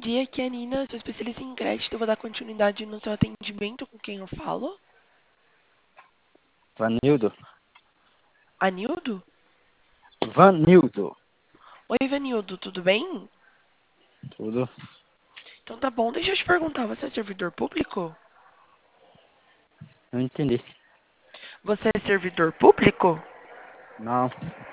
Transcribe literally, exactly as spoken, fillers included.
dia, aqui é a Nina, sou especialista em crédito. Eu vou dar continuidade no seu atendimento com quem eu falo. Vanildo. Anildo? Vanildo. Oi, Vanildo, tudo bem? Tudo. Então tá bom, deixa eu te perguntar, você é servidor público? Não entendi. Você é servidor público? Não.